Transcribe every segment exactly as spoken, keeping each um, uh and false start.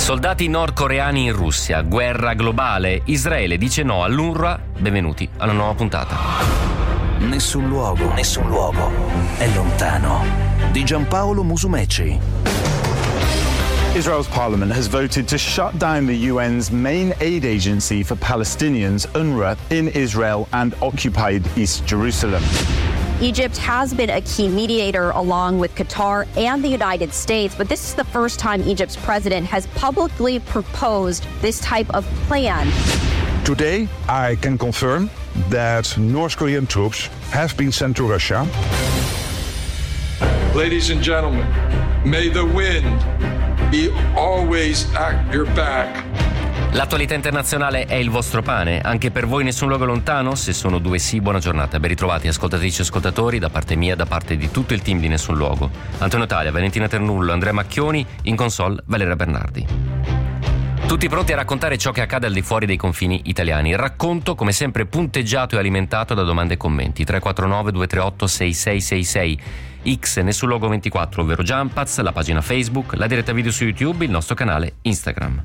Soldati nordcoreani in Russia, guerra globale, Israele dice no all'UNRWA. Benvenuti alla nuova puntata. Nessun luogo, nessun luogo è lontano. Di Giampaolo Musumeci. Israel's parliament has voted to shut down the U N's main aid agency for Palestinians, UNRWA, in Israel and occupied East Jerusalem. Egypt has been a key mediator along with Qatar and the United States, but this is the first time Egypt's president has publicly proposed this type of plan. Today, I can confirm that North Korean troops have been sent to Russia. Ladies and gentlemen, may the wind be always at your back. L'attualità internazionale è il vostro pane, anche per voi nessun luogo lontano? Se sono due sì, buona giornata, ben ritrovati ascoltatrici e ascoltatori da parte mia, da parte di tutto il team di Nessun Luogo. Antonio Taglia, Valentina Ternullo, Andrea Macchioni, in console Valeria Bernardi. Tutti pronti a raccontare ciò che accade al di fuori dei confini italiani. Il racconto, come sempre, punteggiato e alimentato da domande e commenti. tre quattro nove due tre otto sei sei sei sei. X Nessun Luogo ventiquattro, ovvero Jumpaz, la pagina Facebook, la diretta video su YouTube, il nostro canale Instagram.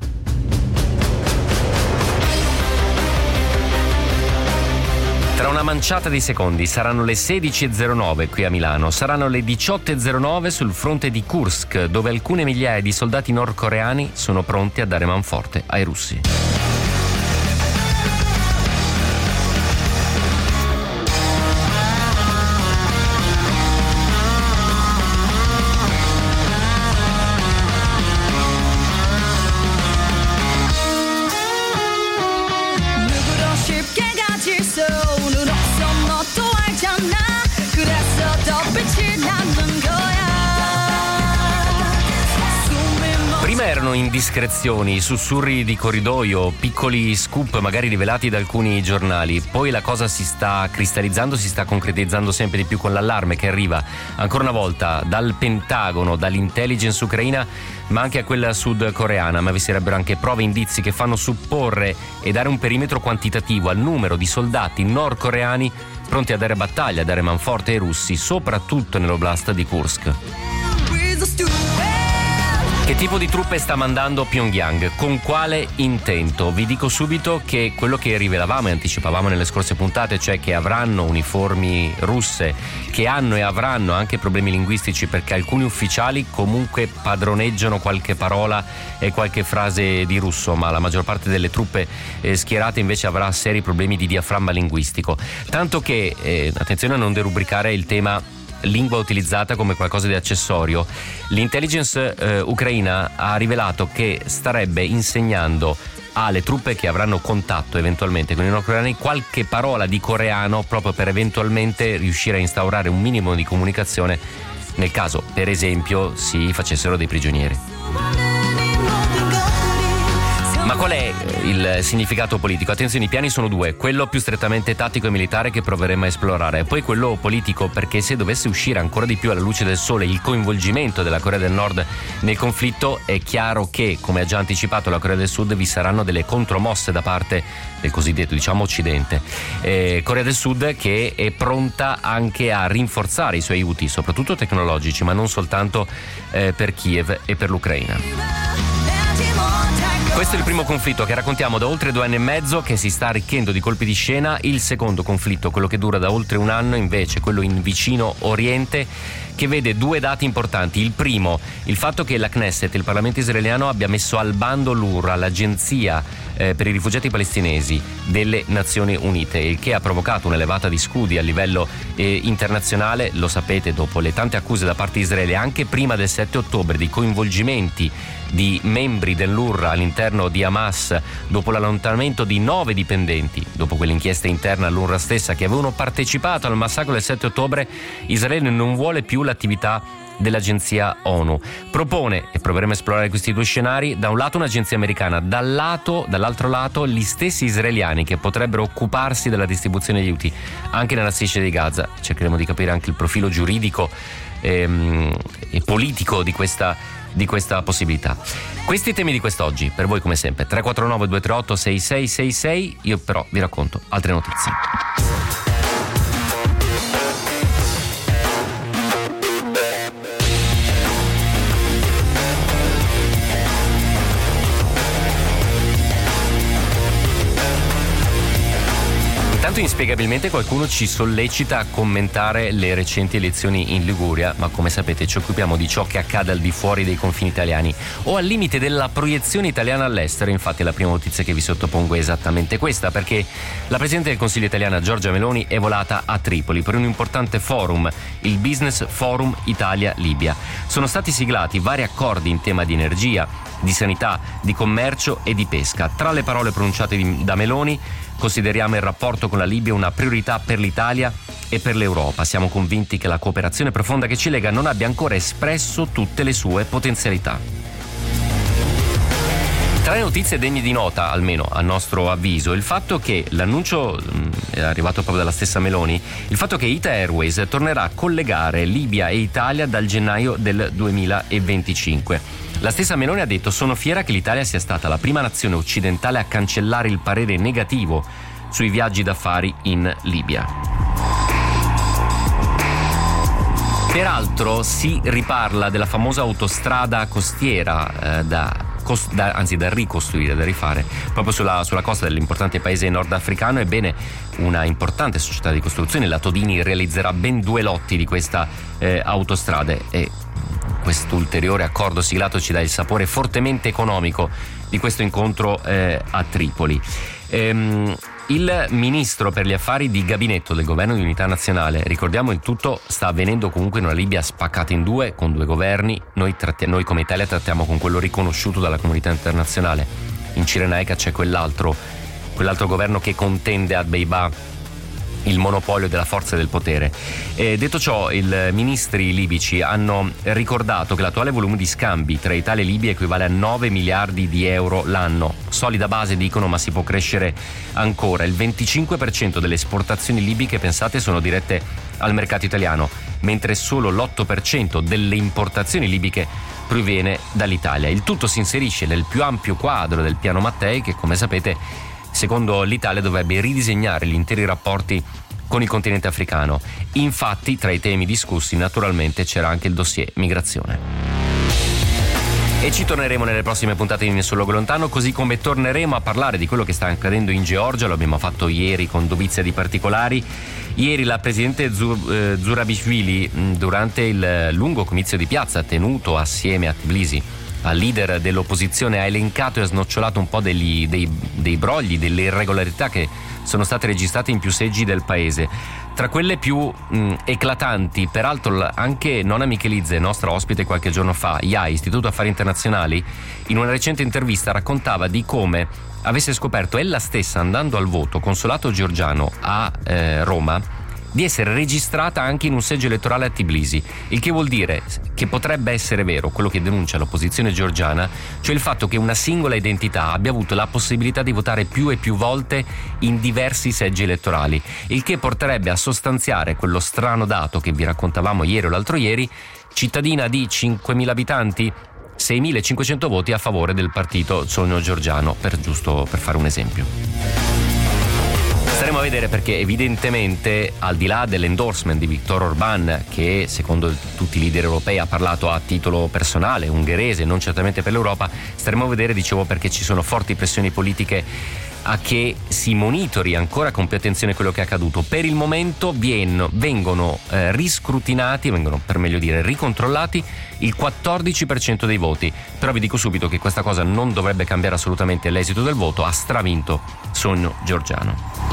Tra una manciata di secondi saranno le sedici e zero nove qui a Milano, saranno le diciotto e zero nove sul fronte di Kursk, dove alcune migliaia di soldati nordcoreani sono pronti a dare manforte ai russi. Prima erano indiscrezioni, sussurri di corridoio, piccoli scoop magari rivelati da alcuni giornali. Poi la cosa si sta cristallizzando, si sta concretizzando sempre di più con l'allarme che arriva ancora una volta dal Pentagono, dall'intelligence ucraina, ma anche a quella sudcoreana. Ma vi sarebbero anche prove e indizi che fanno supporre e dare un perimetro quantitativo al numero di soldati nordcoreani pronti a dare battaglia, a dare manforte ai russi, soprattutto nell'oblast di Kursk. Che tipo di truppe sta mandando Pyongyang? Con quale intento? Vi dico subito che quello che rivelavamo e anticipavamo nelle scorse puntate, cioè che avranno uniformi russe, che hanno e avranno anche problemi linguistici perché alcuni ufficiali comunque padroneggiano qualche parola e qualche frase di russo, ma la maggior parte delle truppe eh, schierate invece avrà seri problemi di diaframma linguistico. Tanto che, eh, attenzione a non derubricare il tema lingua utilizzata come qualcosa di accessorio. L'intelligence eh, ucraina ha rivelato che starebbe insegnando alle truppe che avranno contatto eventualmente con i nordcoreani qualche parola di coreano, proprio per eventualmente riuscire a instaurare un minimo di comunicazione nel caso, per esempio, si facessero dei prigionieri. Ma qual è il significato politico? Attenzione, i piani sono due, quello più strettamente tattico e militare che proveremo a esplorare, e poi quello politico, perché se dovesse uscire ancora di più alla luce del sole il coinvolgimento della Corea del Nord nel conflitto, è chiaro che, come ha già anticipato la Corea del Sud, vi saranno delle contromosse da parte del cosiddetto, diciamo, Occidente. Eh, Corea del Sud che è pronta anche a rinforzare i suoi aiuti, soprattutto tecnologici, ma non soltanto eh, per Kiev e per l'Ucraina. Questo è il primo conflitto che raccontiamo da oltre due anni e mezzo, che si sta arricchendo di colpi di scena. Il secondo conflitto, quello che dura da oltre un anno, invece, quello in vicino Oriente, che vede due dati importanti. Il primo, il fatto che la Knesset, il Parlamento israeliano, abbia messo al bando l'UNRWA, l'agenzia eh, per i rifugiati palestinesi delle Nazioni Unite, il che ha provocato un'elevata di scudi a livello eh, internazionale. Lo sapete, dopo le tante accuse da parte di Israele, anche prima del sette ottobre, di coinvolgimenti di membri dell'UNRWA all'interno di Hamas, dopo l'allontanamento di nove dipendenti, dopo quell'inchiesta interna all'UNRWA stessa, che avevano partecipato al massacro del sette ottobre, Israele non vuole più l'attività dell'agenzia ONU. Propone, e proveremo a esplorare questi due scenari, da un lato un'agenzia americana, dal lato, dall'altro lato gli stessi israeliani che potrebbero occuparsi della distribuzione di aiuti anche nella striscia di Gaza. Cercheremo di capire anche il profilo giuridico ehm, e politico di questa di questa possibilità. Questi temi di quest'oggi per voi, come sempre, tre quattro nove due tre otto sei sei sei sei. Io però vi racconto altre notizie. intanto inspiegabilmente qualcuno ci sollecita a commentare le recenti elezioni in Liguria, ma come sapete ci occupiamo di ciò che accade al di fuori dei confini italiani o al limite della proiezione italiana all'estero. Infatti la prima notizia che vi sottopongo è esattamente questa, perché la Presidente del Consiglio italiana Giorgia Meloni è volata a Tripoli per un importante forum, il Business Forum Italia-Libia. Sono stati siglati vari accordi in tema di energia, di sanità, di commercio e di pesca. Tra le parole pronunciate da Meloni: consideriamo il rapporto con la Libia una priorità per l'Italia e per l'Europa. Siamo convinti che la cooperazione profonda che ci lega non abbia ancora espresso tutte le sue potenzialità. Tra le notizie degne di nota, almeno a nostro avviso, il fatto che l'annuncio è arrivato proprio dalla stessa Meloni, il fatto che Ita Airways tornerà a collegare Libia e Italia dal gennaio del duemilaventicinque. La stessa Meloni ha detto: sono fiera che l'Italia sia stata la prima nazione occidentale a cancellare il parere negativo sui viaggi d'affari in Libia. Peraltro si riparla della famosa autostrada costiera eh, da, cost- da, anzi da ricostruire, da rifare, proprio sulla, sulla costa dell'importante paese nordafricano. Ebbene, una importante società di costruzione, la Todini, realizzerà ben due lotti di questa eh, autostrada, e questo ulteriore accordo siglato ci dà il sapore fortemente economico di questo incontro eh, a Tripoli. Ehm, il ministro per gli affari di gabinetto del governo di unità nazionale, ricordiamo, il tutto sta avvenendo comunque in una Libia spaccata in due, con due governi. Noi, tratti- noi come Italia trattiamo con quello riconosciuto dalla comunità internazionale. In Cirenaica c'è quell'altro, quell'altro governo che contende a Beibà il monopolio della forza e del potere. E detto ciò, i ministri libici hanno ricordato che l'attuale volume di scambi tra Italia e Libia equivale a nove miliardi di euro l'anno. Solida base, dicono, ma si può crescere ancora. Il venticinque per cento delle esportazioni libiche, pensate, sono dirette al mercato italiano, mentre solo l'otto per cento delle importazioni libiche proviene dall'Italia. Il tutto si inserisce nel più ampio quadro del piano Mattei che, come sapete, secondo l'Italia dovrebbe ridisegnare gli interi rapporti con il continente africano. Infatti, tra i temi discussi naturalmente c'era anche il dossier migrazione. E ci torneremo nelle prossime puntate di Nessun Luogo Lontano, così come torneremo a parlare di quello che sta accadendo in Georgia. Lo abbiamo fatto ieri con dovizia di particolari. Ieri la presidente Zurabishvili, durante il lungo comizio di piazza tenuto assieme a Tbilisi al leader dell'opposizione, ha elencato e snocciolato un po' degli, dei, dei brogli, delle irregolarità che sono state registrate in più seggi del paese. Tra quelle più mh, eclatanti, peraltro anche Nona Michelizze, nostra ospite qualche giorno fa, I A I, Istituto Affari Internazionali, in una recente intervista raccontava di come avesse scoperto ella stessa, andando al voto consolato georgiano a eh, Roma, di essere registrata anche in un seggio elettorale a Tbilisi, il che vuol dire che potrebbe essere vero quello che denuncia l'opposizione georgiana, cioè il fatto che una singola identità abbia avuto la possibilità di votare più e più volte in diversi seggi elettorali, il che porterebbe a sostanziare quello strano dato che vi raccontavamo ieri o l'altro ieri: cittadina di cinquemila abitanti, seimilacinquecento voti a favore del partito Sogno Georgiano, per giusto per fare un esempio. Staremo a vedere, perché evidentemente, al di là dell'endorsement di Viktor Orban, che secondo tutti i leader europei ha parlato a titolo personale, ungherese, non certamente per l'Europa, staremo a vedere, dicevo, perché ci sono forti pressioni politiche a che si monitori ancora con più attenzione quello che è accaduto. Per il momento viene, vengono eh, riscrutinati, vengono per meglio dire ricontrollati il quattordici per cento dei voti, però vi dico subito che questa cosa non dovrebbe cambiare assolutamente l'esito del voto. Ha stravinto Sogno Georgiano.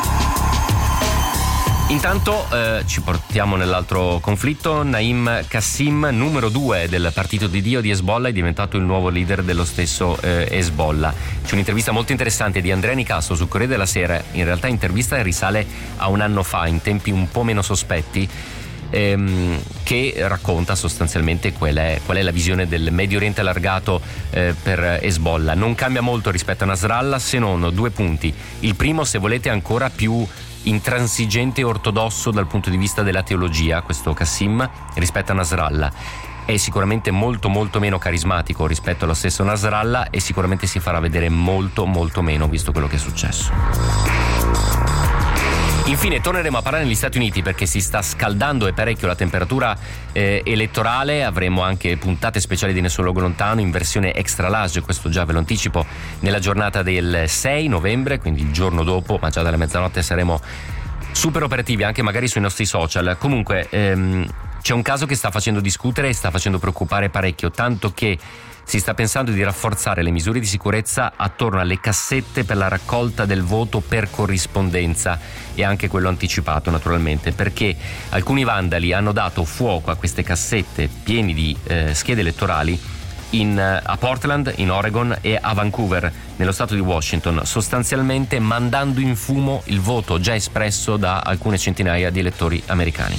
Intanto eh, ci portiamo nell'altro conflitto. Naim Qassim, numero due del partito di Dio di Hezbollah, è diventato il nuovo leader dello stesso eh, Hezbollah. C'è un'intervista molto interessante di Andrea Nicastro sul Corriere della Sera. In realtà intervista risale a un anno fa, in tempi un po' meno sospetti, ehm, che racconta sostanzialmente qual è, qual è la visione del Medio Oriente allargato eh, per Hezbollah. Non cambia molto rispetto a Nasrallah, se non due punti. Il primo, se volete, ancora più intransigente e ortodosso dal punto di vista della teologia, questo Qassim, rispetto a Nasrallah. È sicuramente molto molto meno carismatico rispetto allo stesso Nasrallah e sicuramente si farà vedere molto molto meno, visto quello che è successo. Infine torneremo a parlare negli Stati Uniti perché si sta scaldando e parecchio la temperatura eh, elettorale. Avremo anche puntate speciali di Nessun Luogo Lontano in versione extra large, questo già ve lo anticipo, nella giornata del sei novembre, quindi il giorno dopo, ma già dalle mezzanotte saremo super operativi anche magari sui nostri social. Comunque ehm, c'è un caso che sta facendo discutere e sta facendo preoccupare parecchio, tanto che si sta pensando di rafforzare le misure di sicurezza attorno alle cassette per la raccolta del voto per corrispondenza e anche quello anticipato, naturalmente, perché alcuni vandali hanno dato fuoco a queste cassette piene di eh, schede elettorali in, a Portland, in Oregon, e a Vancouver, nello stato di Washington, sostanzialmente mandando in fumo il voto già espresso da alcune centinaia di elettori americani.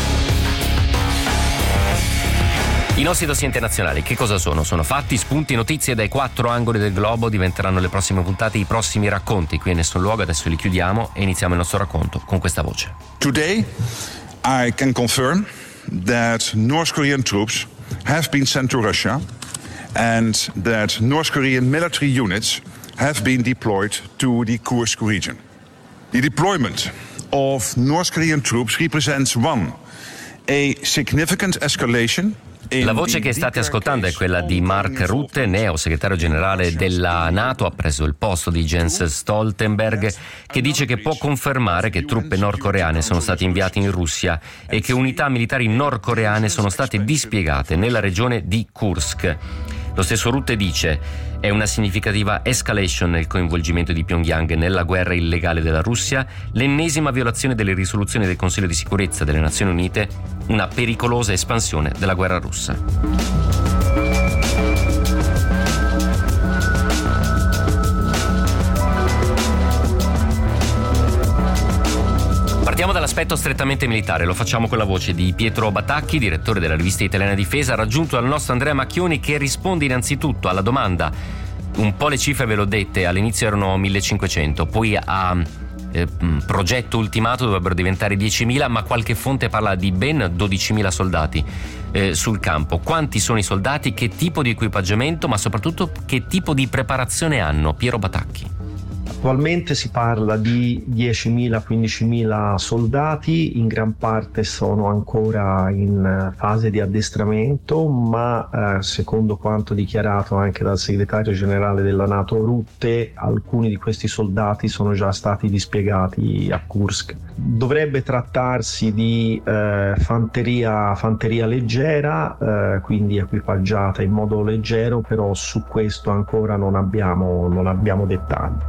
I nostri dossier internazionali che cosa sono? Sono fatti, spunti, notizie dai quattro angoli del globo. Diventeranno le prossime puntate, i prossimi racconti qui a Nessun Luogo. Adesso li chiudiamo e iniziamo il nostro racconto con questa voce. Today, I can confirm that North Korean troops have been sent to Russia and that North Korean military units have been deployed to the Kursk region. The deployment of North Korean troops represents one, a significant escalation. La voce che state ascoltando è quella di Mark Rutte, neo segretario generale della NATO, ha preso il posto di Jens Stoltenberg, che dice che può confermare che truppe nordcoreane sono state inviate in Russia e che unità militari nordcoreane sono state dispiegate nella regione di Kursk. Lo stesso Rutte dice: è una significativa escalation nel coinvolgimento di Pyongyang nella guerra illegale della Russia, l'ennesima violazione delle risoluzioni del Consiglio di sicurezza delle Nazioni Unite, una pericolosa espansione della guerra russa. Partiamo dall'aspetto strettamente militare, lo facciamo con la voce di Pietro Batacchi, direttore della rivista italiana Difesa, raggiunto dal nostro Andrea Macchioni, che risponde innanzitutto alla domanda. Un po' le cifre ve l'ho dette, all'inizio erano millecinquecento, poi a eh, progetto ultimato dovrebbero diventare diecimila, ma qualche fonte parla di ben dodicimila soldati eh, sul campo. Quanti sono i soldati, che tipo di equipaggiamento, ma soprattutto che tipo di preparazione hanno? Piero Batacchi. Attualmente si parla di diecimila quindicimila soldati, in gran parte sono ancora in fase di addestramento, ma eh, secondo quanto dichiarato anche dal segretario generale della NATO Rutte, alcuni di questi soldati sono già stati dispiegati a Kursk. Dovrebbe trattarsi di eh, fanteria, fanteria leggera, eh, quindi equipaggiata in modo leggero, però su questo ancora non abbiamo, non abbiamo dettagli.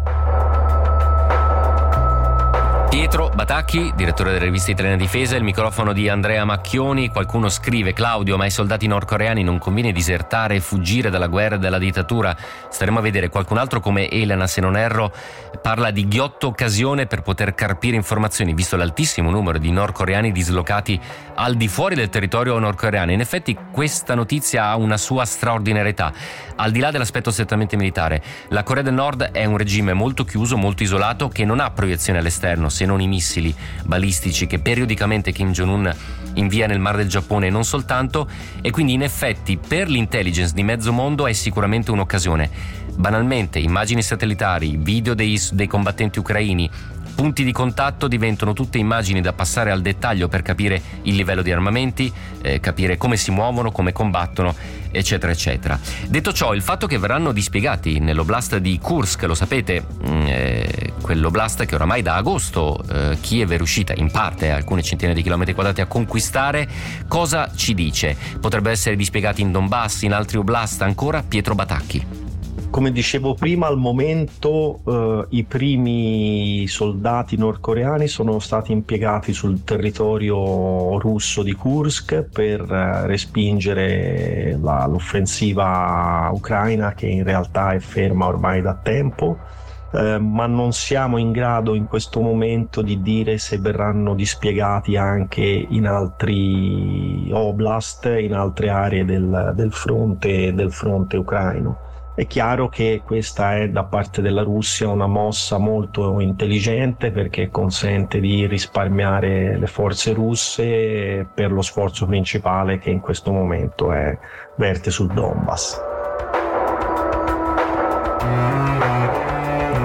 Pietro Batacchi, direttore della rivista italiana Difesa, il microfono di Andrea Macchioni. Qualcuno scrive: Claudio, ma ai soldati nordcoreani non conviene disertare e fuggire dalla guerra e dalla dittatura? Staremo a vedere. Qualcun altro, come Elena, se non erro, parla di ghiotta occasione per poter carpire informazioni, visto l'altissimo numero di nordcoreani dislocati al di fuori del territorio nordcoreano. In effetti questa notizia ha una sua straordinarietà. Al di là dell'aspetto strettamente militare, la Corea del Nord è un regime molto chiuso, molto isolato, che non ha proiezione all'esterno, se non i missili balistici che periodicamente Kim Jong-un invia nel Mar del Giappone e non soltanto, e quindi in effetti per l'intelligence di mezzo mondo è sicuramente un'occasione. Banalmente, immagini satellitari, video dei, dei combattenti ucraini, punti di contatto diventano tutte immagini da passare al dettaglio per capire il livello di armamenti, eh, capire come si muovono, come combattono, eccetera eccetera. Detto ciò, il fatto che verranno dispiegati nell'oblast di Kursk, lo sapete, eh, quell'oblast che oramai da agosto eh, Kiev è riuscita in parte, a alcune centinaia di chilometri quadrati, a conquistare, cosa ci dice? Potrebbero essere dispiegati in Donbass, in altri oblast ancora? Pietro Batacchi. Come dicevo prima, al momento eh, i primi soldati nordcoreani sono stati impiegati sul territorio russo di Kursk per eh, respingere la, l'offensiva ucraina, che in realtà è ferma ormai da tempo, eh, ma non siamo in grado in questo momento di dire se verranno dispiegati anche in altri oblast, in altre aree del, del fronte, del fronte ucraino. È chiaro che questa è da parte della Russia una mossa molto intelligente, perché consente di risparmiare le forze russe per lo sforzo principale che in questo momento è verte sul Donbass. Il microfono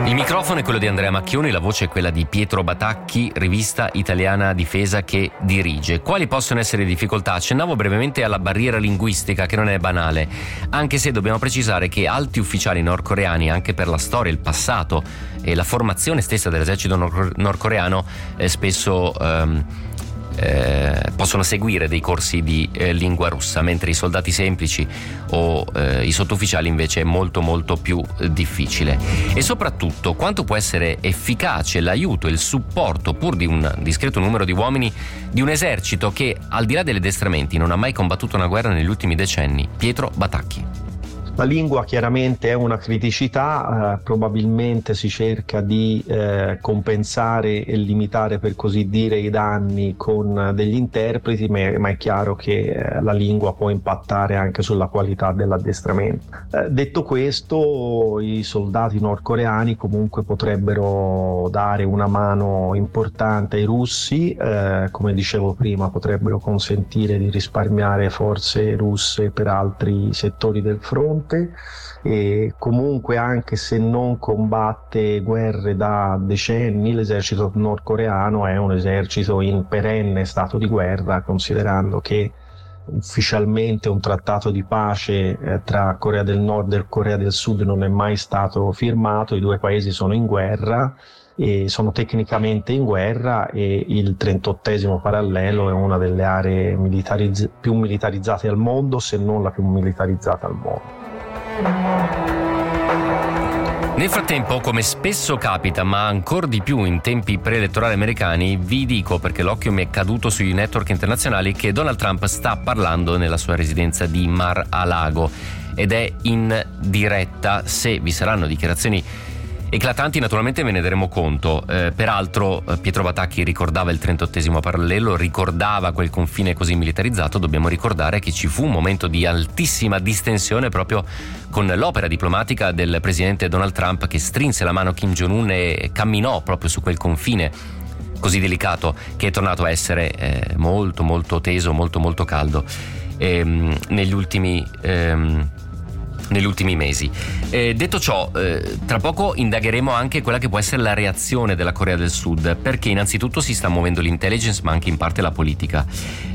microfono è quello di Andrea Macchioni, la voce è quella di Pietro Batacchi, rivista italiana difesa che dirige. Quali possono essere le difficoltà? Accennavo brevemente alla barriera linguistica, che non è banale, anche se dobbiamo precisare che alti ufficiali nordcoreani, anche per la storia, il passato e la formazione stessa dell'esercito nord- nordcoreano, eh, spesso ehm, Eh, possono seguire dei corsi di eh, lingua russa, mentre i soldati semplici o eh, i sottufficiali invece è molto molto più eh, difficile. E soprattutto quanto può essere efficace l'aiuto e il supporto, pur di un discreto numero di uomini, di un esercito che, al di là degli addestramenti, non ha mai combattuto una guerra negli ultimi decenni. Pietro Batacchi. La lingua chiaramente è una criticità, eh, probabilmente si cerca di eh, compensare e limitare, per così dire, i danni con degli interpreti, ma, ma è chiaro che eh, la lingua può impattare anche sulla qualità dell'addestramento. Eh, detto questo, i soldati nordcoreani comunque potrebbero dare una mano importante ai russi, eh, come dicevo prima, potrebbero consentire di risparmiare forze russe per altri settori del fronte. E comunque, anche se non combatte guerre da decenni, l'esercito nordcoreano è un esercito in perenne stato di guerra, considerando che ufficialmente un trattato di pace eh, tra Corea del Nord e Corea del Sud non è mai stato firmato. I due paesi sono in guerra e sono tecnicamente in guerra, e il trentottesimo parallelo è una delle aree militarizz- più militarizzate al mondo, se non la più militarizzata al mondo. Nel frattempo, come spesso capita, ma ancora di più in tempi preelettorali americani, vi dico, perché l'occhio mi è caduto sui network internazionali, che Donald Trump sta parlando nella sua residenza di Mar-a-Lago ed è in diretta. Se vi saranno dichiarazioni eclatanti, naturalmente ve ne daremo conto. Eh, peraltro Pietro Batacchi ricordava il trentottesimo parallelo, ricordava quel confine così militarizzato. Dobbiamo ricordare che ci fu un momento di altissima distensione proprio con l'opera diplomatica del presidente Donald Trump, che strinse la mano a Kim Jong-un e camminò proprio su quel confine così delicato, che è tornato a essere eh, molto molto teso, molto molto caldo ehm, negli ultimi ehm, negli ultimi mesi. Eh, detto ciò, eh, tra poco indagheremo anche quella che può essere la reazione della Corea del Sud, perché innanzitutto si sta muovendo l'intelligence, ma anche in parte la politica.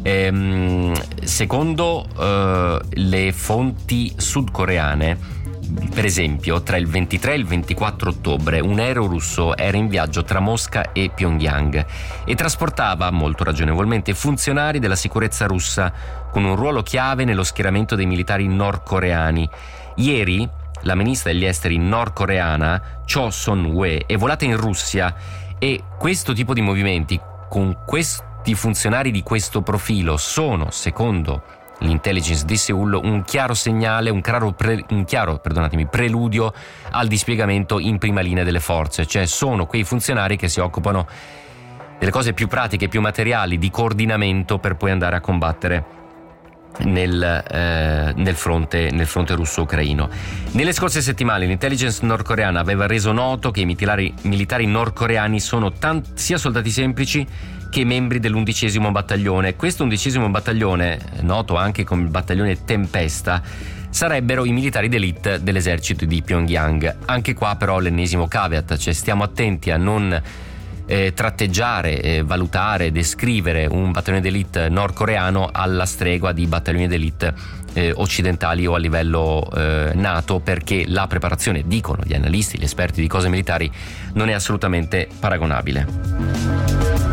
Ehm, secondo eh, le fonti sudcoreane, per esempio, tra il ventitré e il ventiquattro ottobre un aereo russo era in viaggio tra Mosca e Pyongyang e trasportava, molto ragionevolmente, funzionari della sicurezza russa con un ruolo chiave nello schieramento dei militari nordcoreani. Ieri la ministra degli esteri nordcoreana Cho Son-hwe è volata in Russia, e questo tipo di movimenti con questi funzionari di questo profilo sono, secondo l'intelligence di Seoul, un chiaro segnale, un chiaro, pre, un chiaro perdonatemi, preludio al dispiegamento in prima linea delle forze. Cioè sono quei funzionari che si occupano delle cose più pratiche, più materiali, di coordinamento, per poi andare a combattere nel, eh, nel fronte nel fronte russo-ucraino. Nelle scorse settimane l'intelligence nordcoreana aveva reso noto che i militari, militari nordcoreani sono tant- sia soldati semplici che membri dell'undicesimo battaglione. Questo undicesimo battaglione, noto anche come il battaglione Tempesta, sarebbero i militari d'élite dell'esercito di Pyongyang. Anche qua però l'ennesimo caveat, cioè stiamo attenti a non eh, tratteggiare, eh, valutare, descrivere un battaglione d'élite nordcoreano alla stregua di battaglioni d'élite eh, occidentali o a livello eh, NATO, perché la preparazione, dicono gli analisti, gli esperti di cose militari, non è assolutamente paragonabile.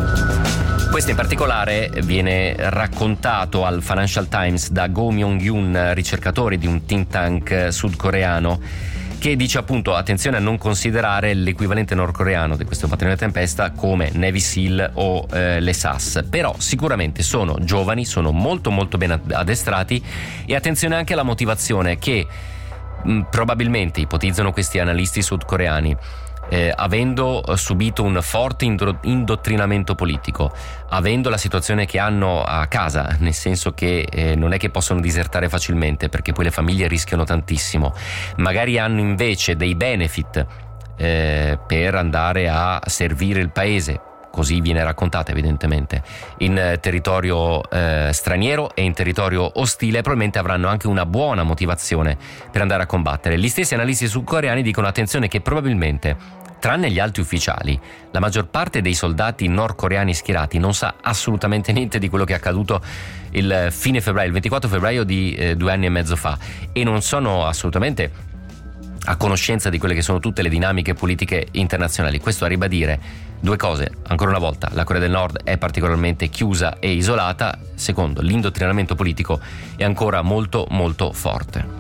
Questo in particolare viene raccontato al Financial Times da Go Myung-yoon, ricercatore di un think tank sudcoreano, che dice appunto attenzione a non considerare l'equivalente nordcoreano di questo battaglione Tempesta come Navy SEAL o eh, le S A S. Però sicuramente sono giovani, sono molto molto ben addestrati, e attenzione anche alla motivazione che mh, probabilmente ipotizzano questi analisti sudcoreani. Eh, avendo subito un forte indro- indottrinamento politico, avendo la situazione che hanno a casa, nel senso che eh, non è che possono disertare facilmente, perché poi le famiglie rischiano tantissimo, magari hanno invece dei benefit eh, per andare a servire il paese, così viene raccontata evidentemente, in eh, territorio eh, straniero e in territorio ostile, probabilmente avranno anche una buona motivazione per andare a combattere. Gli stessi analisti sudcoreani dicono attenzione che probabilmente, tranne gli alti ufficiali, la maggior parte dei soldati nordcoreani schierati non sa assolutamente niente di quello che è accaduto il fine febbraio, il ventiquattro febbraio di eh, due anni e mezzo fa, e non sono assolutamente a conoscenza di quelle che sono tutte le dinamiche politiche internazionali. Questo a ribadire due cose: ancora una volta, la Corea del Nord è particolarmente chiusa e isolata; secondo, l'indottrinamento politico è ancora molto molto forte.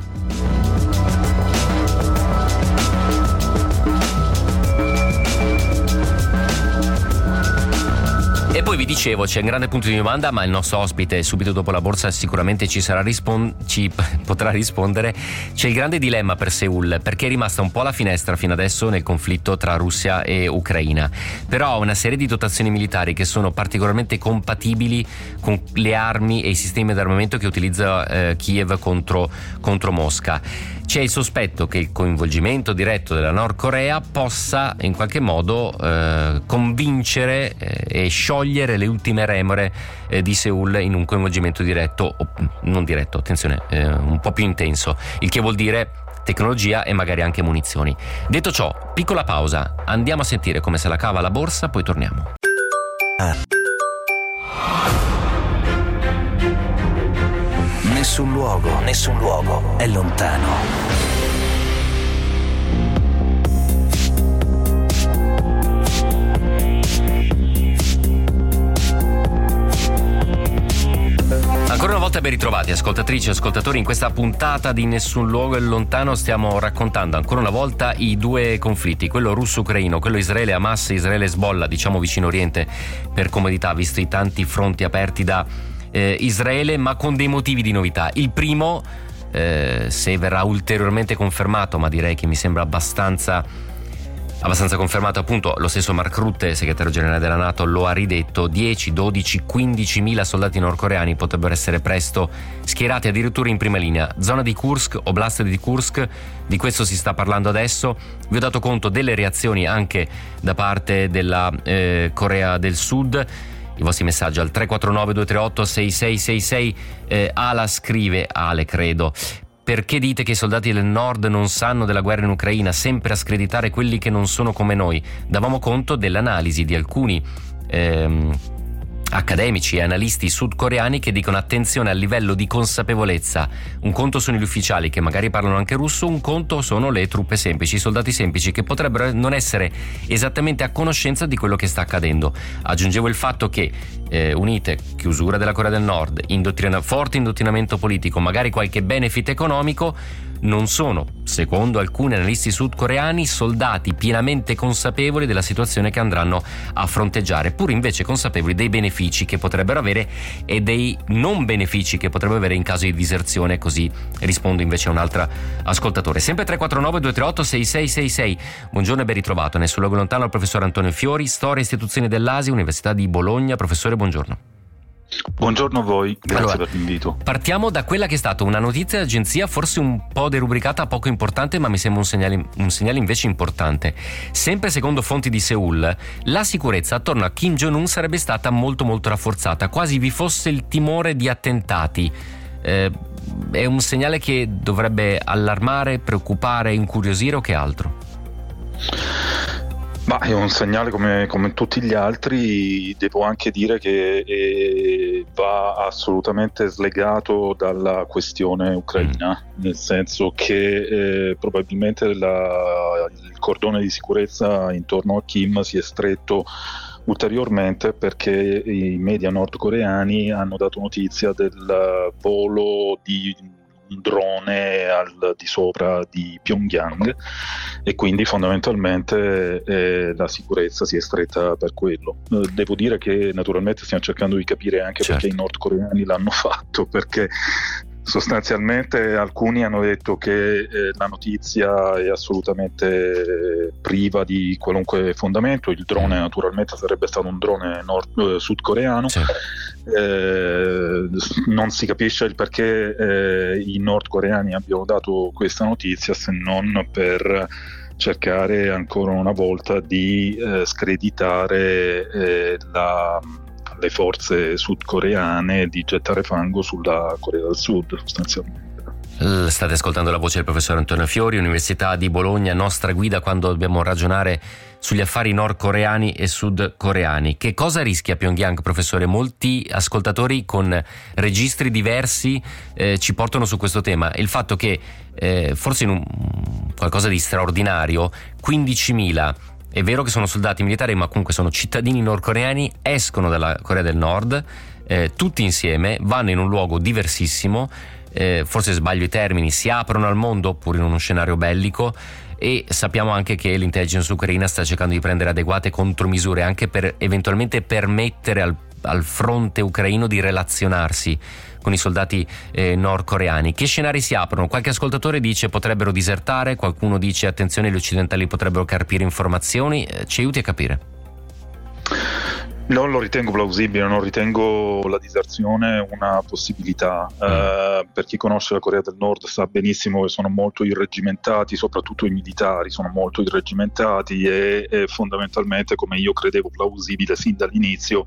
E poi vi dicevo, c'è un grande punto di domanda, ma il nostro ospite subito dopo la borsa sicuramente ci, sarà rispon- ci potrà rispondere. C'è il grande dilemma per Seoul, perché è rimasta un po' alla finestra fino adesso nel conflitto tra Russia e Ucraina, però ha una serie di dotazioni militari che sono particolarmente compatibili con le armi e i sistemi di armamento che utilizza eh, Kiev contro, contro Mosca. C'è il sospetto che il coinvolgimento diretto della Nord Corea possa in qualche modo eh, convincere eh, e sciogliere le ultime remore eh, di Seoul in un coinvolgimento diretto, o non diretto, attenzione, eh, un po' più intenso, il che vuol dire tecnologia e magari anche munizioni. Detto ciò, piccola pausa, andiamo a sentire come se la cava la borsa, poi torniamo. Ah. Nessun luogo, nessun luogo è lontano. Ancora una volta ben ritrovati ascoltatrici e ascoltatori. In questa puntata di Nessun luogo è lontano stiamo raccontando ancora una volta i due conflitti, quello russo-ucraino, quello Israele-Hamas, Israele-Hezbollah, diciamo vicino Oriente per comodità, visto i tanti fronti aperti da eh, Israele, ma con dei motivi di novità. Il primo, eh, se verrà ulteriormente confermato, ma direi che mi sembra abbastanza abbastanza confermato, appunto, lo stesso Mark Rutte, segretario generale della NATO, lo ha ridetto: dieci, dodici, quindici mila soldati nordcoreani potrebbero essere presto schierati addirittura in prima linea. Zona di Kursk, Oblast di Kursk, di questo si sta parlando adesso. Vi ho dato conto delle reazioni anche da parte della eh, Corea del Sud. I vostri messaggi al tre quattro nove due tre otto sei sei sei sei. eh, Ala scrive, Ale credo: perché dite che i soldati del nord non sanno della guerra in Ucraina, sempre a screditare quelli che non sono come noi? Davamo conto dell'analisi di alcuni ehm, accademici e analisti sudcoreani che dicono attenzione al livello di consapevolezza. Un conto sono gli ufficiali che magari parlano anche russo, un conto sono le truppe semplici, i soldati semplici che potrebbero non essere esattamente a conoscenza di quello che sta accadendo. Aggiungevo il fatto che eh, unite chiusura della Corea del Nord, indottrina- forte indottrinamento politico, magari qualche benefit economico, non sono, secondo alcuni analisti sudcoreani, soldati pienamente consapevoli della situazione che andranno a fronteggiare, pur invece consapevoli dei benefici che potrebbero avere e dei non benefici che potrebbero avere in caso di diserzione. Così rispondo invece a un altro ascoltatore. Sempre tre quattro nove due tre otto sei sei sei sei. Buongiorno e ben ritrovato. Nessun luogo lontano al professor Antonio Fiori, Storia e Istituzioni dell'Asia, Università di Bologna. Professore, buongiorno. Buongiorno a voi, grazie allora, per l'invito. Partiamo da quella che è stata una notizia d'agenzia, forse un po' derubricata, poco importante, ma mi sembra un segnale, un segnale invece importante. Sempre secondo fonti di Seoul, la sicurezza attorno a Kim Jong-un sarebbe stata molto molto rafforzata, quasi vi fosse il timore di attentati. Eh, è un segnale che dovrebbe allarmare, preoccupare, incuriosire o che altro? Ma è un segnale come, come tutti gli altri. Devo anche dire che eh, va assolutamente slegato dalla questione ucraina, nel senso che eh, probabilmente la, il cordone di sicurezza intorno a Kim si è stretto ulteriormente perché i media nordcoreani hanno dato notizia del volo di un drone al di sopra di Pyongyang e quindi fondamentalmente eh, la sicurezza si è stretta per quello. Eh, devo dire che naturalmente stiamo cercando di capire anche certo. perché i nordcoreani l'hanno fatto, perché sostanzialmente alcuni hanno detto che eh, la notizia è assolutamente eh, priva di qualunque fondamento. Il drone naturalmente sarebbe stato un drone nord, eh, sudcoreano. Certo. Eh, non si capisce il perché eh, i nordcoreani abbiano dato questa notizia, se non per cercare ancora una volta di eh, screditare eh, la, le forze sudcoreane, di gettare fango sulla Corea del Sud sostanzialmente. State ascoltando la voce del professor Antonio Fiori, Università di Bologna, nostra guida quando dobbiamo ragionare sugli affari nordcoreani e sudcoreani. Che cosa rischia Pyongyang, professore? Molti ascoltatori con registri diversi eh, ci portano su questo tema. Il fatto che eh, forse in un, qualcosa di straordinario, quindicimila, è vero che sono soldati militari, ma comunque sono cittadini nordcoreani, escono dalla Corea del Nord, eh, tutti insieme, vanno in un luogo diversissimo, eh, forse sbaglio i termini, si aprono al mondo oppure in uno scenario bellico, e sappiamo anche che l'intelligence ucraina sta cercando di prendere adeguate contromisure anche per eventualmente permettere al, al fronte ucraino di relazionarsi con i soldati eh, nordcoreani. Che scenari si aprono? Qualche ascoltatore dice potrebbero disertare, qualcuno dice attenzione, gli occidentali potrebbero carpire informazioni. Eh, ci aiuti a capire? Non lo ritengo plausibile, non ritengo la diserzione una possibilità. Mm. Eh, per chi conosce la Corea del Nord sa benissimo che sono molto irreggimentati, soprattutto i militari sono molto irreggimentati e, e fondamentalmente, come io credevo plausibile sin dall'inizio,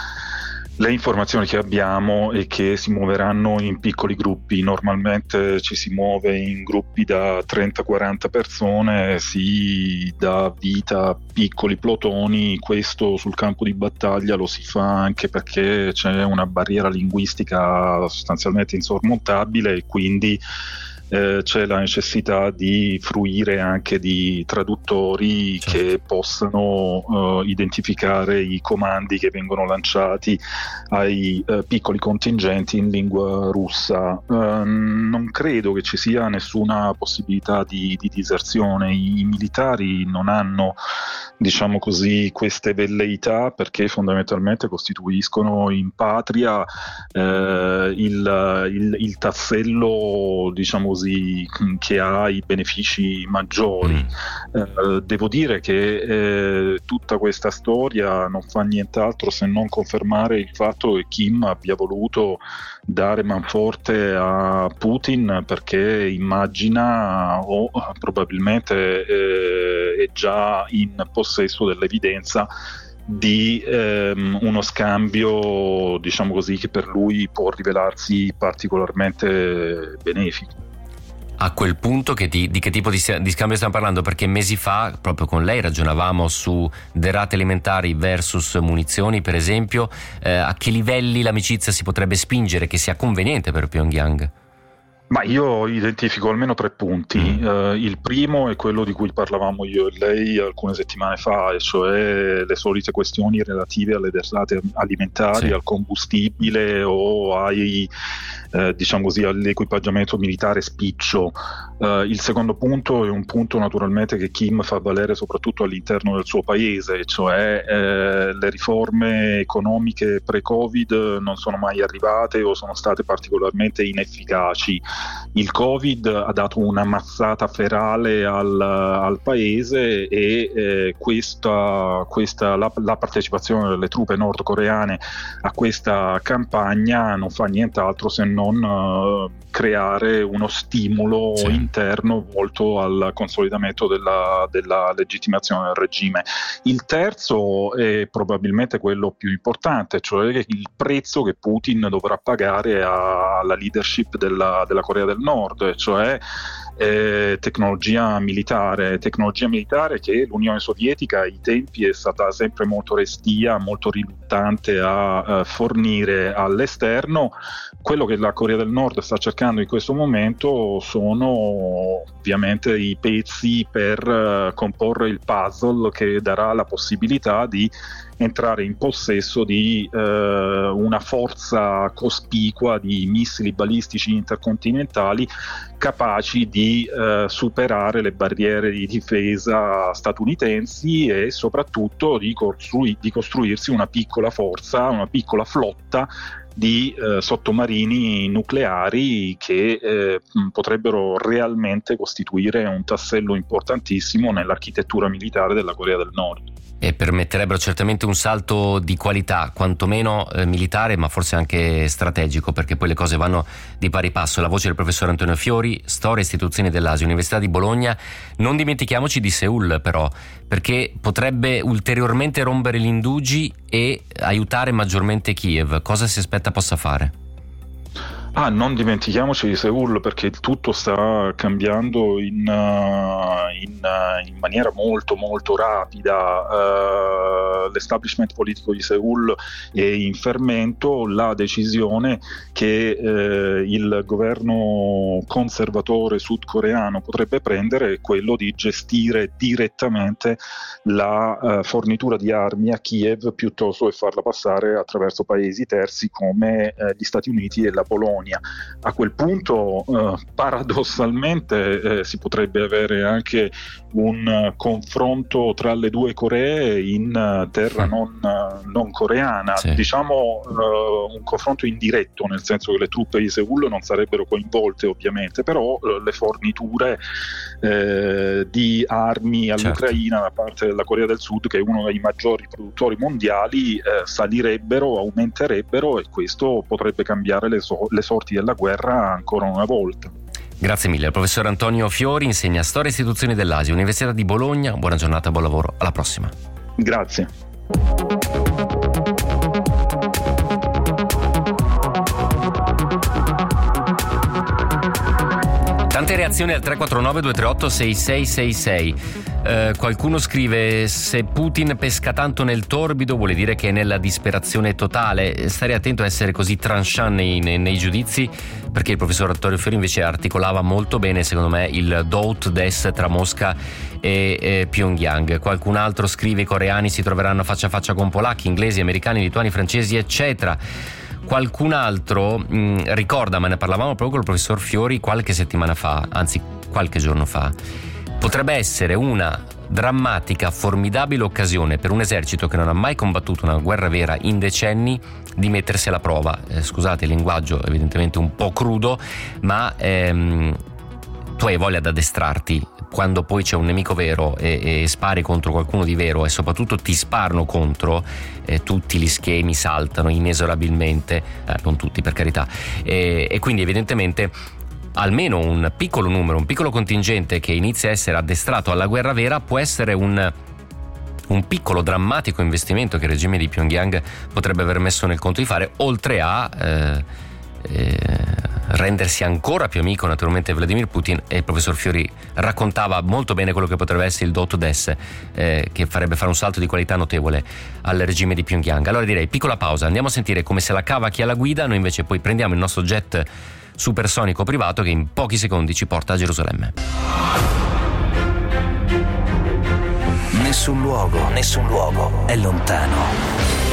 le informazioni che abbiamo è che si muoveranno in piccoli gruppi. Normalmente ci si muove in gruppi da trenta quaranta persone, si dà vita a piccoli plotoni. Questo sul campo di battaglia lo si fa anche perché c'è una barriera linguistica sostanzialmente insormontabile e quindi Eh, c'è la necessità di fruire anche di traduttori, certo, che possano uh, identificare i comandi che vengono lanciati ai uh, piccoli contingenti in lingua russa. Uh, non credo che ci sia nessuna possibilità di, di diserzione. I, i militari non hanno, diciamo così, queste velleità perché fondamentalmente costituiscono in patria eh, il, il, il tassello, diciamo così, che ha i benefici maggiori. Mm. Eh, devo dire che eh, tutta questa storia non fa nient'altro se non confermare il fatto che Kim abbia voluto dare manforte a Putin perché immagina o probabilmente eh, è già in possesso dell'evidenza di ehm, uno scambio, diciamo così, che per lui può rivelarsi particolarmente benefico. A quel punto che di, di che tipo di, di scambio stiamo parlando? Perché mesi fa proprio con lei ragionavamo su derrate alimentari versus munizioni, per esempio. Eh, a che livelli l'amicizia si potrebbe spingere che sia conveniente per Pyongyang? Ma io identifico almeno tre punti. Mm. Uh, il primo è quello di cui parlavamo io e lei alcune settimane fa, e cioè le solite questioni relative alle derrate alimentari, sì, al combustibile o ai, eh, diciamo così, all'equipaggiamento militare spiccio. Uh, il secondo punto è un punto naturalmente che Kim fa valere soprattutto all'interno del suo paese, cioè eh, le riforme economiche pre-Covid non sono mai arrivate o sono state particolarmente inefficaci. Il Covid ha dato una mazzata ferale al, al paese e eh, questa, questa, la, la partecipazione delle truppe nordcoreane a questa campagna non fa nient'altro se non uh, creare uno stimolo, sì, interno volto al consolidamento della, della legittimazione del regime. Il terzo è probabilmente quello più importante, cioè il prezzo che Putin dovrà pagare alla leadership della, della Corea del Nord, cioè eh, tecnologia militare, tecnologia militare che l'Unione Sovietica ai tempi è stata sempre molto restia, molto riluttante a eh, fornire all'esterno. Quello che la Corea del Nord sta cercando in questo momento sono ovviamente i pezzi per uh, comporre il puzzle che darà la possibilità di entrare in possesso di uh, una forza cospicua di missili balistici intercontinentali capaci di uh, superare le barriere di difesa statunitensi e soprattutto di, costrui- di costruirsi una piccola forza, una piccola flotta di eh, sottomarini nucleari che eh, potrebbero realmente costituire un tassello importantissimo nell'architettura militare della Corea del Nord. e permetterebbero certamente un salto di qualità, quantomeno eh, militare, ma forse anche strategico, perché poi le cose vanno di pari passo. La voce del professor Antonio Fiori, Storia e Istituzioni dell'Asia, Università di Bologna. Non dimentichiamoci di Seul però, perché potrebbe ulteriormente rompere gli indugi e aiutare maggiormente Kiev. Cosa si aspetta possa fare? Ah, non dimentichiamoci di Seul, perché il tutto sta cambiando in, uh, in, uh, in maniera molto molto rapida. Uh, l'establishment politico di Seul è in fermento. La decisione che uh, il governo conservatore sudcoreano potrebbe prendere è quello di gestire direttamente la uh, fornitura di armi a Kiev, piuttosto che farla passare attraverso paesi terzi come uh, gli Stati Uniti e la Polonia. A quel punto eh, paradossalmente eh, si potrebbe avere anche un uh, confronto tra le due Coree in uh, terra non, uh, non coreana, sì. diciamo uh, un confronto indiretto, nel senso che le truppe di Seul non sarebbero coinvolte ovviamente, però uh, le forniture eh, di armi all'Ucraina certo. da parte della Corea del Sud, che è uno dei maggiori produttori mondiali, eh, salirebbero, aumenterebbero, e questo potrebbe cambiare le, so- le sorti della guerra ancora una volta. Grazie mille al professor Antonio Fiori, insegna Storia e Istituzioni dell'Asia, Università di Bologna. Buona giornata, buon lavoro, alla prossima. Grazie. Tante reazioni al tre quattro nove due tre otto sei sei sei sei. Eh, qualcuno scrive: se Putin pesca tanto nel torbido vuole dire che è nella disperazione totale. Starei attento a essere così tranchant nei, nei, nei giudizi, perché il professor Antonio Fiori invece articolava molto bene, secondo me, il do-ut des tra Mosca e, e Pyongyang. Qualcun altro scrive: i coreani si troveranno faccia a faccia con polacchi, inglesi, americani, lituani, francesi, eccetera. Qualcun altro mh, ricorda, ma ne parlavamo proprio con il professor Fiori qualche settimana fa, anzi qualche giorno fa, potrebbe essere una drammatica, formidabile occasione per un esercito che non ha mai combattuto una guerra vera in decenni di mettersi alla prova. Eh, scusate il linguaggio evidentemente un po' crudo, ma ehm, tu hai voglia di addestrarti quando poi c'è un nemico vero e, e spari contro qualcuno di vero, e soprattutto ti sparano contro, eh, tutti gli schemi saltano inesorabilmente, eh, non tutti per carità, e, e quindi evidentemente almeno un piccolo numero, un piccolo contingente che inizia a essere addestrato alla guerra vera può essere un, un piccolo drammatico investimento che il regime di Pyongyang potrebbe aver messo nel conto di fare, oltre a eh, eh, rendersi ancora più amico naturalmente Vladimir Putin. E il professor Fiori raccontava molto bene quello che potrebbe essere il do-ut des, eh, che farebbe fare un salto di qualità notevole al regime di Pyongyang. Allora direi piccola pausa, andiamo a sentire come se la cava chi ha la guida. Noi invece poi prendiamo il nostro jet supersonico privato che in pochi secondi ci porta a Gerusalemme. Nessun luogo, nessun luogo è lontano.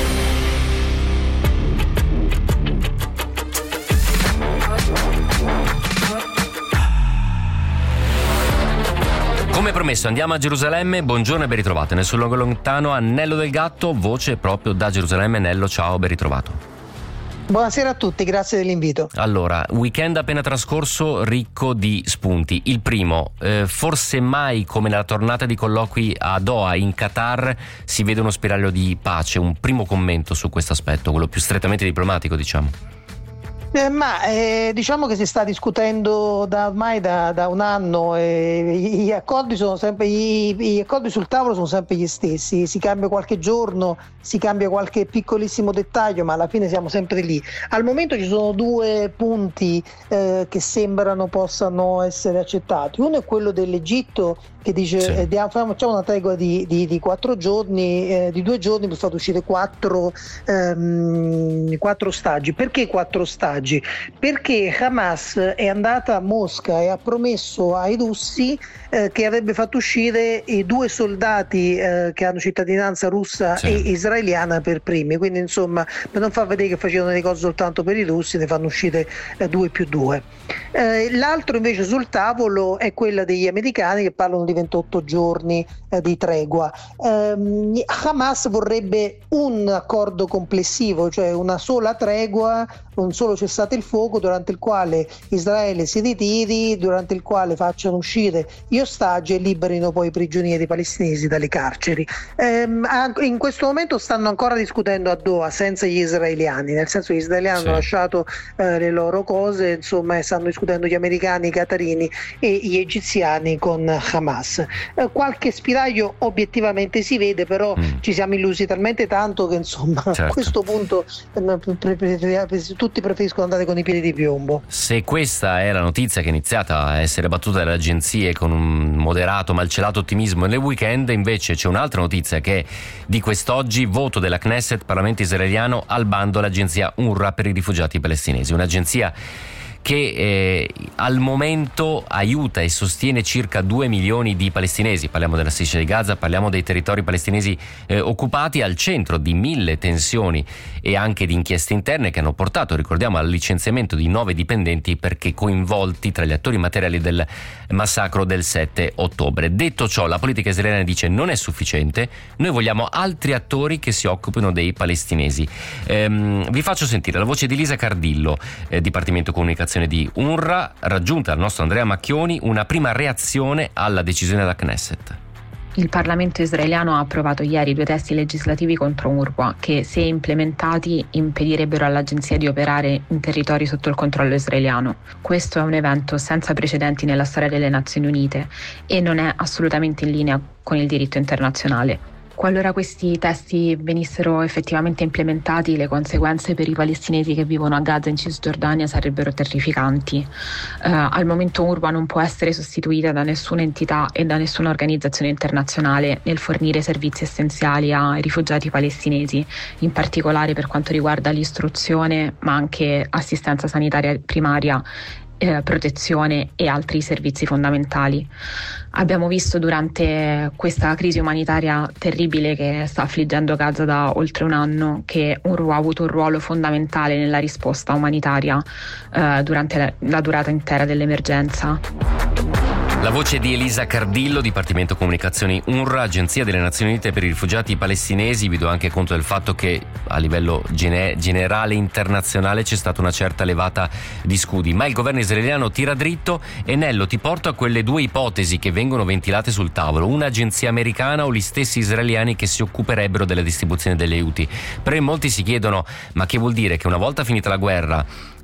Come promesso andiamo a Gerusalemme. Buongiorno e ben ritrovate. Nessun luogo lontano, Anello del Gatto, voce proprio da Gerusalemme. Nello, ciao, ben ritrovato. Buonasera a tutti, grazie dell'invito. Allora, weekend appena trascorso ricco di spunti. Il primo, eh, forse mai come nella tornata di colloqui a Doha in Qatar si vede uno spiraglio di pace. Un primo commento su questo aspetto, quello più strettamente diplomatico, diciamo. Eh, ma eh, diciamo che si sta discutendo da ormai da, da un anno, e gli accordi sono sempre gli, gli accordi sul tavolo sono sempre gli stessi, si cambia qualche giorno, si cambia qualche piccolissimo dettaglio, ma alla fine siamo sempre lì. Al momento ci sono due punti eh, che sembrano possano essere accettati. Uno è quello dell'Egitto, che dice sì. eh, facciamo una tregua di, di, di quattro giorni, eh, di due giorni per far uscire quattro, ehm, quattro ostaggi. Perché quattro ostaggi? Perché Hamas è andata a Mosca e ha promesso ai russi eh, che avrebbe fatto uscire i due soldati eh, che hanno cittadinanza russa sì. e israeliana per primi, quindi insomma per non far vedere che facevano le cose soltanto per i russi ne fanno uscire eh, due più due. Eh, l'altro invece sul tavolo è quella degli americani, che parlano di ventotto giorni eh, di tregua. Eh, Hamas vorrebbe un accordo complessivo, cioè una sola tregua, un solo cessate il fuoco durante il quale Israele si ritiri, durante il quale facciano uscire gli ostaggi e liberino poi i prigionieri palestinesi dalle carceri. Ehm, in questo momento stanno ancora discutendo a Doha senza gli israeliani, nel senso che gli israeliani sì. hanno lasciato eh, le loro cose, insomma, e stanno discutendo gli americani, i qatarini e gli egiziani con Hamas. Eh, qualche spiraglio obiettivamente si vede, però mm. ci siamo illusi talmente tanto che insomma certo. a questo punto eh, pre- pre- pre- tutti preferiscono andare con i piedi di piombo. Se questa è la notizia che è iniziata a essere battuta dalle agenzie con un moderato malcelato ottimismo nel weekend, invece c'è un'altra notizia che è di quest'oggi: voto della Knesset, Parlamento israeliano, al bando l'agenzia UNRWA per i rifugiati palestinesi, un'agenzia che eh, al momento aiuta e sostiene circa due milioni di palestinesi. Parliamo della striscia di Gaza, parliamo dei territori palestinesi eh, occupati, al centro di mille tensioni e anche di inchieste interne che hanno portato, ricordiamo, al licenziamento di nove dipendenti perché coinvolti tra gli attori materiali del massacro del sette ottobre. Detto ciò, la politica israeliana dice non è sufficiente, noi vogliamo altri attori che si occupino dei palestinesi. Ehm, vi faccio sentire la voce di Lisa Cardillo, eh, Dipartimento Comunicazione di UNRWA, raggiunta dal nostro Andrea Macchioni, una prima reazione alla decisione della Knesset. Il Parlamento israeliano ha approvato ieri due testi legislativi contro UNRWA che, se implementati, impedirebbero all'agenzia di operare in territori sotto il controllo israeliano. Questo è un evento senza precedenti nella storia delle Nazioni Unite e non è assolutamente in linea con il diritto internazionale. Qualora questi testi venissero effettivamente implementati, le conseguenze per i palestinesi che vivono a Gaza e in Cisgiordania sarebbero terrificanti. Uh, al momento UNRWA non può essere sostituita da nessuna entità e da nessuna organizzazione internazionale nel fornire servizi essenziali ai rifugiati palestinesi, in particolare per quanto riguarda l'istruzione, ma anche assistenza sanitaria primaria, Eh, protezione e altri servizi fondamentali. Abbiamo visto durante questa crisi umanitaria terribile che sta affliggendo Gaza da oltre un anno che UNRWA ha avuto un ruolo fondamentale nella risposta umanitaria eh, durante la, la durata intera dell'emergenza. La voce di Elisa Cardillo, Dipartimento Comunicazioni UNRWA, Agenzia delle Nazioni Unite per i rifugiati palestinesi. Vi do anche conto del fatto che a livello gene- generale internazionale c'è stata una certa levata di scudi, ma il governo israeliano tira dritto. E Nello, ti porto a quelle due ipotesi che vengono ventilate sul tavolo: un'agenzia americana o gli stessi israeliani che si occuperebbero della distribuzione degli aiuti. Però in molti si chiedono: ma che vuol dire che una volta finita la guerra,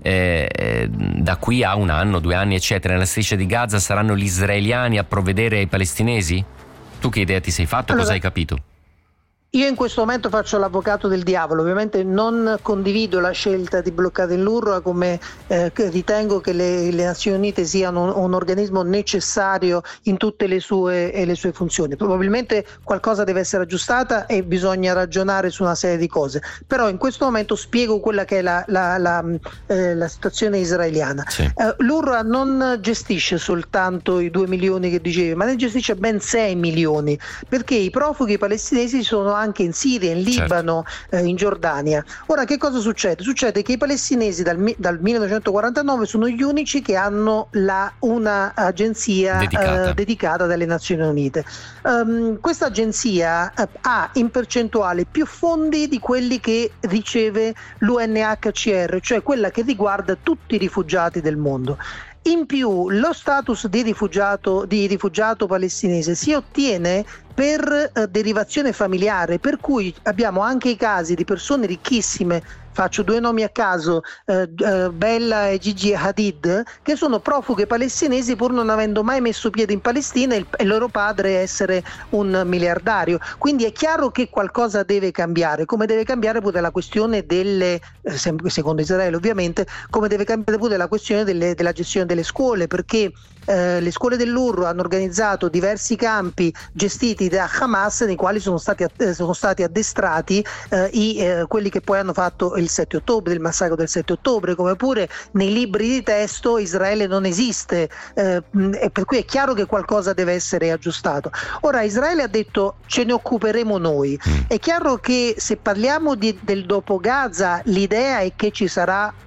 Eh, da qui a un anno, due anni eccetera, nella striscia di Gaza saranno gli israeliani a provvedere ai palestinesi? Tu che idea ti sei fatto? Allora, cosa hai capito? Io in questo momento faccio l'avvocato del diavolo, ovviamente non condivido la scelta di bloccare l'UNRWA, come eh, ritengo che le, le Nazioni Unite siano un, un organismo necessario in tutte le sue, e le sue funzioni. Probabilmente qualcosa deve essere aggiustata e bisogna ragionare su una serie di cose, però in questo momento spiego quella che è la, la, la, eh, la situazione israeliana. Sì. Eh, L'UNRWA non gestisce soltanto i due milioni che dicevi, ma ne gestisce ben sei milioni, perché i profughi palestinesi sono anche anche in Siria, in Libano, certo. eh, in Giordania. Ora, che cosa succede? Succede che i palestinesi dal, dal millenovecentoquarantanove sono gli unici che hanno la, una agenzia dedicata. Eh, dedicata dalle Nazioni Unite. Um, questa agenzia eh, ha in percentuale più fondi di quelli che riceve l'U N H C R, cioè quella che riguarda tutti i rifugiati del mondo. In più, lo status di rifugiato, di rifugiato palestinese si ottiene per eh, derivazione familiare, per cui abbiamo anche i casi di persone ricchissime, faccio due nomi a caso, eh, eh, Bella e Gigi Hadid, che sono profughe palestinesi pur non avendo mai messo piede in Palestina e il, il loro padre essere un miliardario. Quindi è chiaro che qualcosa deve cambiare, come deve cambiare pure la questione delle, eh, secondo Israele ovviamente, come deve cambiare pure la questione delle, della gestione delle scuole, perché eh, le scuole dell'UNRWA hanno organizzato diversi campi gestiti da Hamas, nei quali sono stati, eh, sono stati addestrati eh, i, eh, quelli che poi hanno fatto il sette ottobre, il massacro del sette ottobre, come pure nei libri di testo Israele non esiste, eh, e per cui è chiaro che qualcosa deve essere aggiustato. Ora Israele ha detto ce ne occuperemo noi. È chiaro che se parliamo di, del dopo Gaza, l'idea è che ci sarà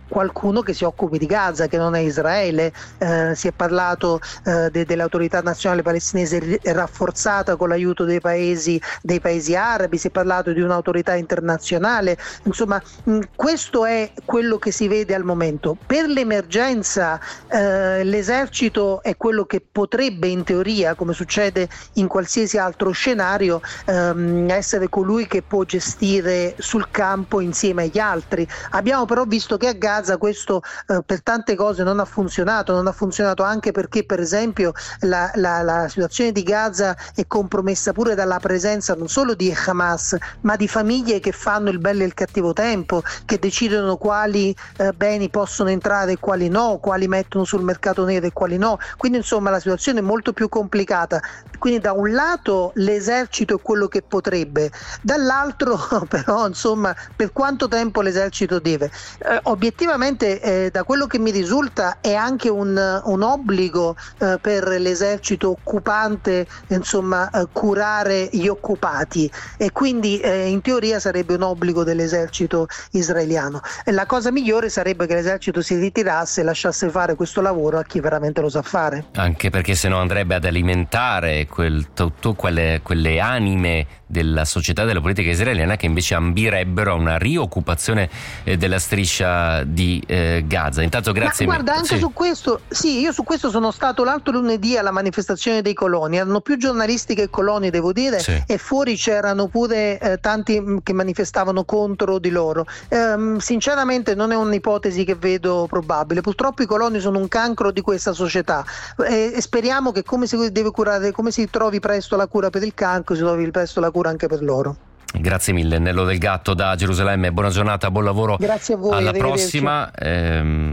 qualcuno che si occupi di Gaza, che non è Israele. Eh, si è parlato eh, de- dell'autorità nazionale palestinese r- rafforzata con l'aiuto dei paesi, dei paesi arabi, si è parlato di un'autorità internazionale. Insomma, mh, questo è quello che si vede al momento. Per l'emergenza eh, l'esercito è quello che potrebbe in teoria, come succede in qualsiasi altro scenario, ehm, essere colui che può gestire sul campo insieme agli altri. Abbiamo però visto che a Gaza questo eh, per tante cose non ha funzionato, non ha funzionato anche perché per esempio la, la, la situazione di Gaza è compromessa pure dalla presenza non solo di Hamas ma di famiglie che fanno il bello e il cattivo tempo, che decidono quali eh, beni possono entrare e quali no, quali mettono sul mercato nero e quali no, quindi insomma la situazione è molto più complicata. Quindi da un lato l'esercito è quello che potrebbe, dall'altro però insomma per quanto tempo l'esercito deve? Eh, obiettivamente eh, da quello che mi risulta è anche un, un obbligo eh, per l'esercito occupante insomma eh, curare gli occupati, e quindi eh, in teoria sarebbe un obbligo dell'esercito israeliano. E la cosa migliore sarebbe che l'esercito si ritirasse e lasciasse fare questo lavoro a chi veramente lo sa fare. Anche perché se no andrebbe ad alimentare quel, tutto quelle, quelle anime della società e della politica israeliana che invece ambirebbero a una rioccupazione eh, della striscia di eh, Gaza. Intanto grazie. Ma guarda, anche sì. su questo, sì, io su questo sono stato l'altro lunedì alla manifestazione dei coloni, erano più giornalisti che coloni, devo dire, sì. E fuori c'erano pure eh, tanti mh, che manifestavano contro di loro. Ehm, sinceramente non è un'ipotesi che vedo probabile, purtroppo i coloni sono un cancro di questa società e, e speriamo che come si deve curare, come si trovi presto la cura per il cancro, si trovi presto la cura anche per loro. Grazie mille Nello Del Gatto da Gerusalemme, buona giornata, buon lavoro. Grazie a voi, alla prossima. Ehm...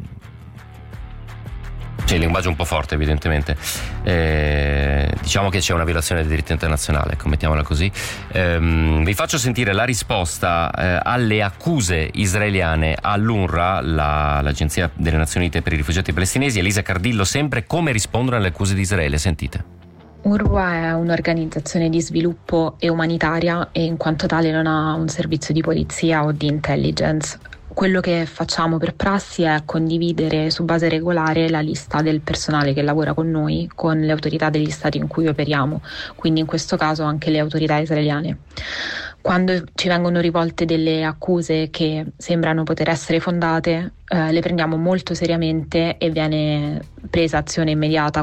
C'è il linguaggio un po' forte evidentemente, eh, diciamo che c'è una violazione del diritto internazionale, ecco, mettiamola così. Eh, vi faccio sentire la risposta eh, alle accuse israeliane all'UNRWA, la, l'Agenzia delle Nazioni Unite per i rifugiati palestinesi. Elisa Cardillo sempre, come rispondono alle accuse di Israele, sentite. UNRWA è un'organizzazione di sviluppo e umanitaria e in quanto tale non ha un servizio di polizia o di intelligence. Quello che facciamo per prassi è condividere su base regolare la lista del personale che lavora con noi con le autorità degli stati in cui operiamo, quindi in questo caso anche le autorità israeliane. Quando ci vengono rivolte delle accuse che sembrano poter essere fondate, eh, le prendiamo molto seriamente e viene presa azione immediata.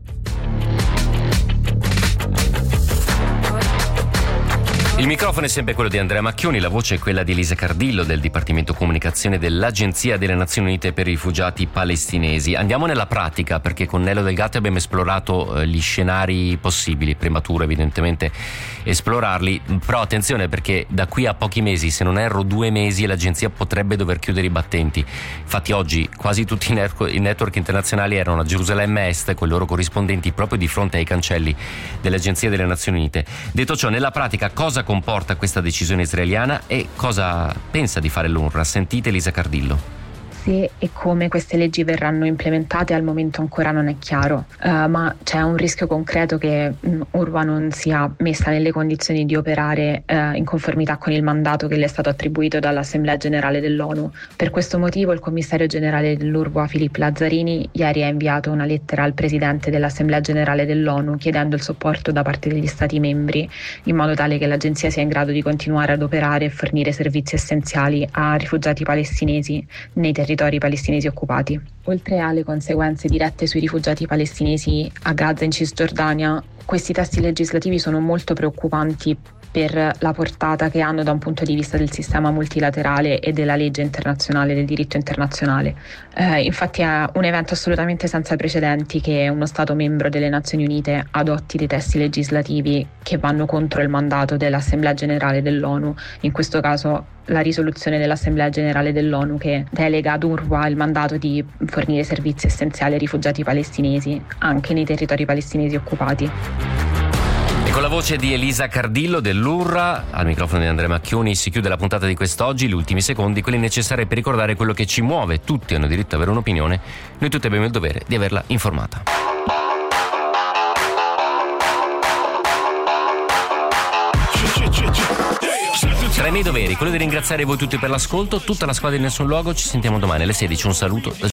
Il microfono è sempre quello di Andrea Macchioni, la voce è quella di Elisa Cardillo del Dipartimento Comunicazione dell'Agenzia delle Nazioni Unite per i rifugiati palestinesi. Andiamo nella pratica, perché con Nello Del Gatto abbiamo esplorato gli scenari possibili, prematuro evidentemente esplorarli, però attenzione perché da qui a pochi mesi, se non erro due mesi, l'agenzia potrebbe dover chiudere i battenti. Infatti oggi quasi tutti i network internazionali erano a Gerusalemme Est con i loro corrispondenti proprio di fronte ai cancelli dell'Agenzia delle Nazioni Unite. Detto ciò, nella pratica cosa comporta questa decisione israeliana e cosa pensa di fare l'UNRWA? Sentite Elisa Cardillo. Se e come queste leggi verranno implementate al momento ancora non è chiaro, uh, ma c'è un rischio concreto che um, UNRWA non sia messa nelle condizioni di operare uh, in conformità con il mandato che le è stato attribuito dall'Assemblea Generale dell'ONU. Per questo motivo il commissario generale dell'UNRWA, Filippo Lazzarini, ieri ha inviato una lettera al presidente dell'Assemblea Generale dell'ONU chiedendo il supporto da parte degli Stati membri in modo tale che l'agenzia sia in grado di continuare ad operare e fornire servizi essenziali a rifugiati palestinesi nei territori palestinesi occupati. Oltre alle conseguenze dirette sui rifugiati palestinesi a Gaza e in Cisgiordania, questi testi legislativi sono molto preoccupanti per la portata che hanno da un punto di vista del sistema multilaterale e della legge internazionale, del diritto internazionale. Eh, infatti è un evento assolutamente senza precedenti che uno Stato membro delle Nazioni Unite adotti dei testi legislativi che vanno contro il mandato dell'Assemblea Generale dell'ONU, in questo caso la risoluzione dell'Assemblea Generale dell'ONU che delega ad UNRWA il mandato di fornire servizi essenziali ai rifugiati palestinesi anche nei territori palestinesi occupati. E con la voce di Elisa Cardillo dell'UNRWA, al microfono di Andrea Macchioni, si chiude la puntata di quest'oggi, gli ultimi secondi, quelli necessari per ricordare quello che ci muove. Tutti hanno diritto ad avere un'opinione, noi tutti abbiamo il dovere di averla informata. Tra i miei doveri, quello di ringraziare voi tutti per l'ascolto, tutta la squadra di Nessun Luogo, ci sentiamo domani alle sedici, un saluto da